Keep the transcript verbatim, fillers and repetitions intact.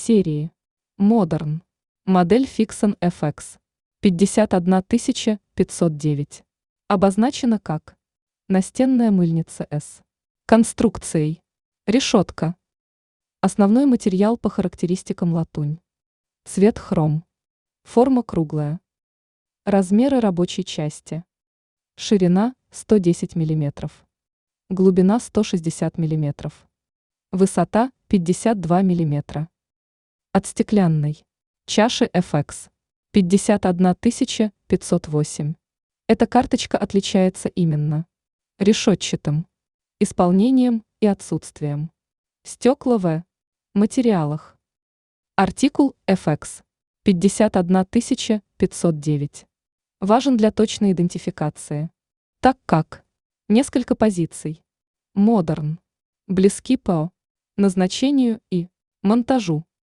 серии Modern. Модель Fixon эф икс пятьдесят одна тысяча пятьсот девять. Обозначена как настенная мыльница S. Конструкцией. Решетка. Основной материал по характеристикам латунь. Цвет хром. Форма круглая. Размеры рабочей части. Ширина сто десять миллиметров. Глубина сто шестьдесят миллиметров. Высота пятьдесят два миллиметра. От стеклянной чаши эф икс пятьдесят одна тысяча пятьсот восемь. Эта карточка отличается именно решетчатым исполнением и отсутствием стекла в материалах. Артикул эф икс пятьдесят одна тысяча пятьсот девять важен для точной идентификации, так как несколько позиций Modern близки по назначению и монтажу.